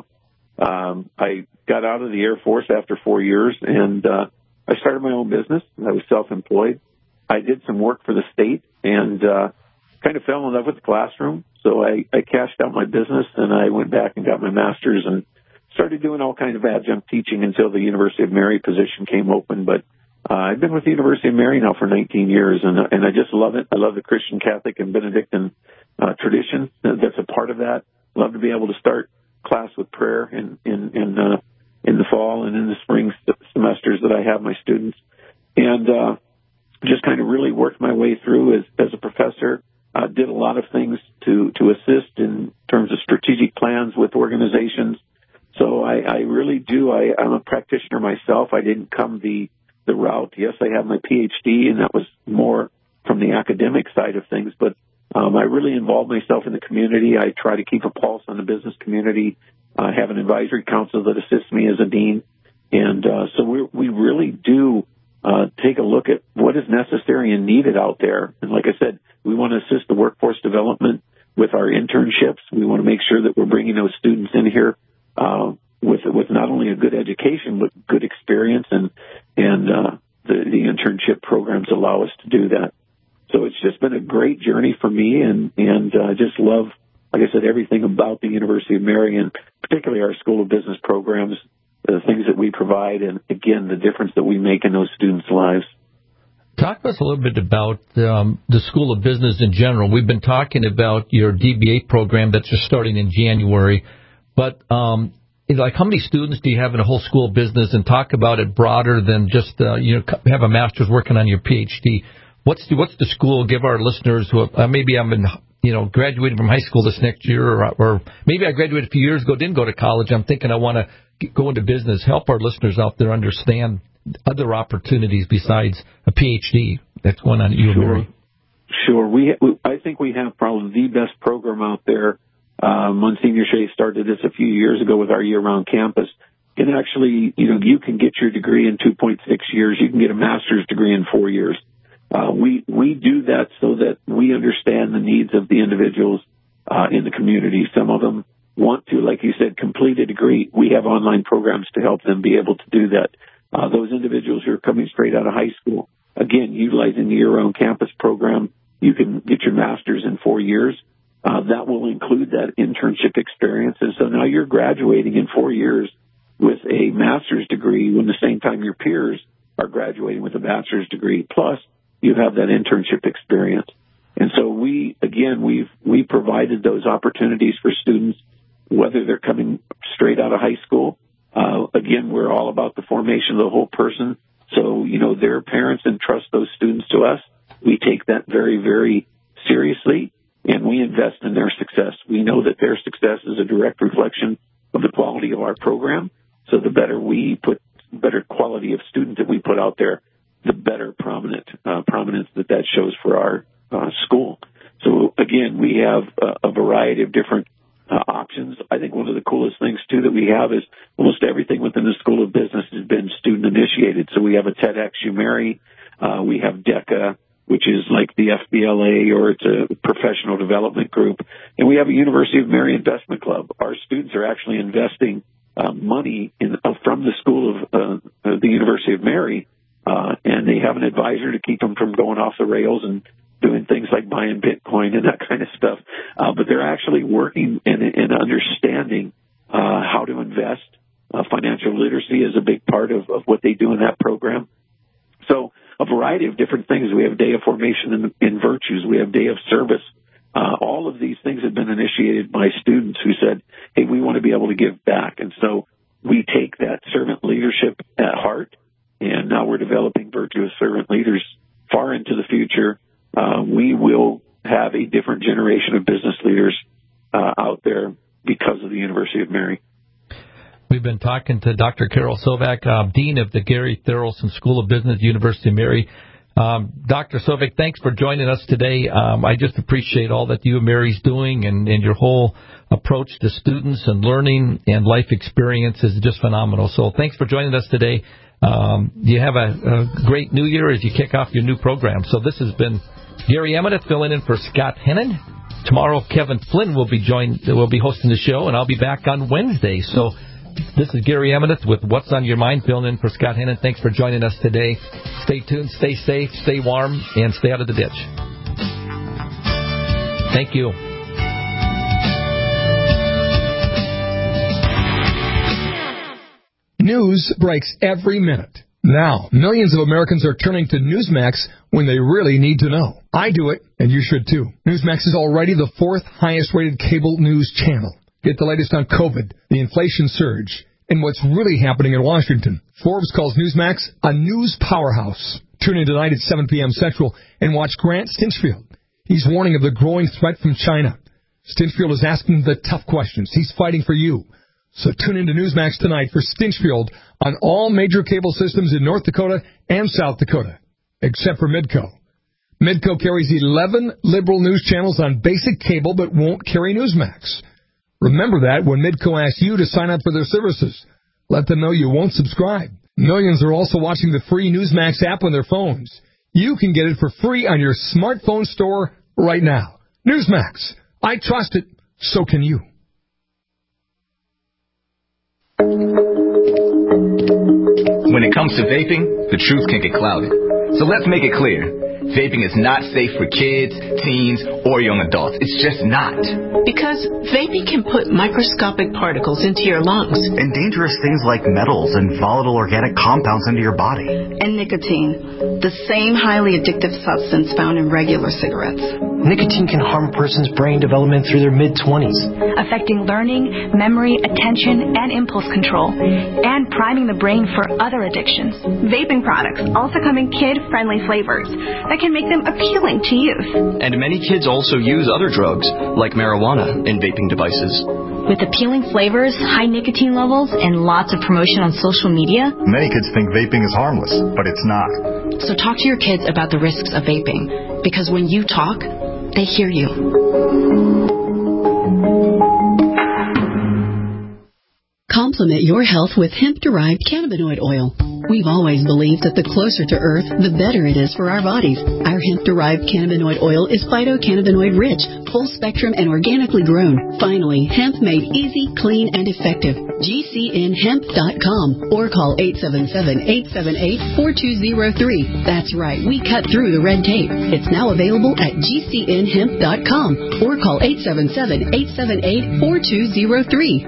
Um, I got out of the Air Force after four years, and uh, I started my own business. I was self-employed. I did some work for the state and uh, kind of fell in love with the classroom. So I, I cashed out my business, and I went back and got my master's and started doing all kinds of adjunct teaching until the University of Mary position came open. But uh, I've been with the University of Mary now for nineteen years, and, and I just love it. I love the Christian, Catholic, and Benedictine uh, tradition that's a part of that. Love to be able to start class with prayer in in in, uh, in the fall and in the spring semesters that I have my students, and uh, just kind of really worked my way through as, as a professor. Uh, did a lot of things to, to assist in terms of strategic plans with organizations. So I, I really do. I, I'm a practitioner myself. I didn't come the, the route. Yes, I have my P H D, and that was more from the academic side of things. But um, I really involve myself in the community. I try to keep a pulse on the business community. I have an advisory council that assists me as a dean. And uh, so we we really do uh, take a look at what is necessary and needed out there. And like I said, we want to assist the workforce development with our internships. We want to make sure that we're bringing those students in here uh, with with not only a good education, but good experience, and and uh, the, the internship programs allow us to do that. So it's just been a great journey for me, and and uh, just love, like I said, everything about the University of Mary, and particularly our School of Business programs, the things that we provide, and again, the difference that we make in those students' lives. Talk to us a little bit about um, the School of Business in general. We've been talking about your D B A program that's just starting in January, but um, like how many students do you have in a whole School of Business? And talk about it broader than just uh, you know have a master's working on your P H D. What's the, what's the school? Give our listeners who uh, maybe I'm in you know graduating from high school this next year, or, or maybe I graduated a few years ago, didn't go to college. I'm thinking I want to go into business. Help our listeners out there understand other opportunities besides a P H D that's going on at U of Mary. Sure. We, we, I think we have probably the best program out there. Uh, Monsignor Shea started this a few years ago with our year-round campus. And actually, you know, you can get your degree in two point six years. You can get a master's degree in four years. Uh, we, we do that so that we understand the needs of the individuals uh, in the community. Some of them want to, like you said, complete a degree. We have online programs to help them be able to do that. Uh, those individuals who are coming straight out of high school, again, utilizing the year-round campus program, you can get your master's in four years. Uh, that will include that internship experience. And so now you're graduating in four years with a master's degree when the same time your peers are graduating with a bachelor's degree. Plus, you have that internship experience. And so we, again, we've, we provided those opportunities for students, whether they're coming straight out of high school. Uh, again, we're all about the formation of the whole person. So, you know, their parents entrust those students to us. We take that very, very seriously, and we invest in their success. We know that their success is a direct reflection of the quality of our program. So the better we put, better quality of student that we put out there, the better prominent, uh, prominence that that shows for our uh, school. So again, we have a, a variety of different Uh, options. I think one of the coolest things, too, that we have is almost everything within the School of Business has been student-initiated. So we have a TEDx U Mary. Uh, we have DECA, which is like the F B L A, or it's a professional development group. And we have a University of Mary Investment Club. Our students are actually investing uh, money in, uh, from the School of uh, the University of Mary, uh, and they have an advisor to keep them from going off the rails and doing things like buying Bitcoin and that kind of stuff. Uh, but they're actually working and, and understanding uh, how to invest. Uh, financial literacy is a big part of, of what they do in that program. So a variety of different things. We have a day of formation in, in virtues. We have day of service. Uh, all of these things have been initiated by students who said, hey, we want to be able to give back. And so we take that servant leadership at heart, and now we're developing virtuous servant leaders far into the future. Uh, we will have a different generation of business leaders uh, out there because of the University of Mary. We've been talking to Doctor Carol Sovak, uh, Dean of the Gary Tharaldson School of Business, University of Mary. Um, Doctor Sovic, thanks for joining us today. Um, I just appreciate all that you and Mary's doing, and, and your whole approach to students and learning and life experience is just phenomenal. So thanks for joining us today. Um, you have a, a great new year as you kick off your new program. So this has been Gary Emineth filling in for Scott Hennon. Tomorrow, Kevin Flynn will be joined, will be hosting the show, and I'll be back on Wednesday. So this is Gary Emineth with What's on Your Mind, filling in for Scott Hennon. Thanks for joining us today. Stay tuned, stay safe, stay warm, and stay out of the ditch. Thank you. News breaks every minute. Now, millions of Americans are turning to Newsmax when they really need to know. I do it, and you should too. Newsmax is already the fourth highest-rated cable news channel. Get the latest on COVID, the inflation surge, and what's really happening in Washington. Forbes calls Newsmax a news powerhouse. Tune in tonight at seven p.m. Central and watch Grant Stinchfield. He's warning of the growing threat from China. Stinchfield is asking the tough questions. He's fighting for you. So tune in to Newsmax tonight for Stinchfield on all major cable systems in North Dakota and South Dakota, except for Midco. Midco carries eleven liberal news channels on basic cable but won't carry Newsmax. Remember that when Midco asks you to sign up for their services. Let them know you won't subscribe. Millions are also watching the free Newsmax app on their phones. You can get it for free on your smartphone store right now. Newsmax. I trust it. So can you. When it comes to vaping, the truth can get clouded. So let's make it clear. Vaping is not safe for kids, teens, or young adults. It's just not. Because vaping can put microscopic particles into your lungs. And dangerous things like metals and volatile organic compounds into your body. And nicotine, the same highly addictive substance found in regular cigarettes. Nicotine can harm a person's brain development through their mid-twenties. Affecting learning, memory, attention, and impulse control. And priming the brain for other addictions. Vaping products also come in kid-friendly flavors that can make them appealing to youth. And many kids also use other drugs, like marijuana, in vaping devices. With appealing flavors, high nicotine levels, and lots of promotion on social media, many kids think vaping is harmless, but it's not. So talk to your kids about the risks of vaping, because when you talk, they hear you. Complement your health with hemp-derived cannabinoid oil. We've always believed that the closer to Earth, the better it is for our bodies. Our hemp-derived cannabinoid oil is phytocannabinoid-rich, full-spectrum, and organically grown. Finally, hemp made easy, clean, and effective. G C N hemp dot com or call eight seven seven, eight seven eight, four two zero three. That's right, we cut through the red tape. It's now available at G C N hemp dot com or call eight seven seven, eight seven eight, four two zero three.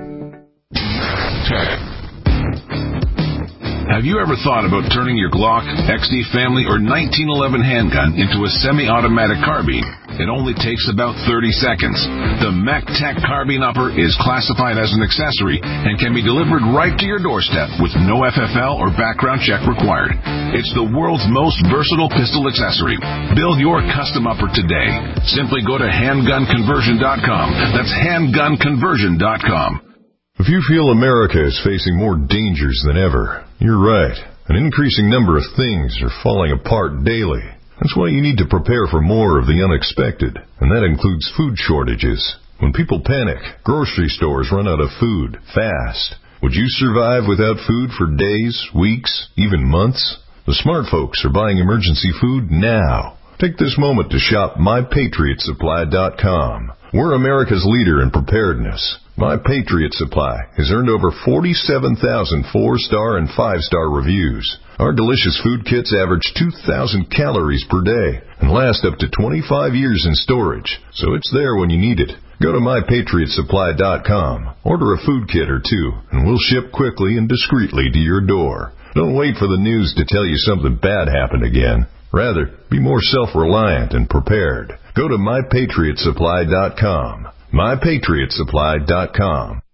Have you ever thought about turning your Glock, X D Family, or nineteen eleven handgun into a semi-automatic carbine? It only takes about thirty seconds. The MacTac Carbine Upper is classified as an accessory and can be delivered right to your doorstep with no F F L or background check required. It's the world's most versatile pistol accessory. Build your custom upper today. Simply go to handgun conversion dot com. That's handgun conversion dot com. If you feel America is facing more dangers than ever, you're right. An increasing number of things are falling apart daily. That's why you need to prepare for more of the unexpected, and that includes food shortages. When people panic, grocery stores run out of food fast. Would you survive without food for days, weeks, even months? The smart folks are buying emergency food now. Take this moment to shop my patriot supply dot com. We're America's leader in preparedness. My Patriot Supply has earned over forty-seven thousand four-star and five-star reviews. Our delicious food kits average two thousand calories per day and last up to twenty-five years in storage, so it's there when you need it. Go to my patriot supply dot com, order a food kit or two, and we'll ship quickly and discreetly to your door. Don't wait for the news to tell you something bad happened again. Rather, be more self-reliant and prepared. Go to my patriot supply dot com. my patriot supply dot com.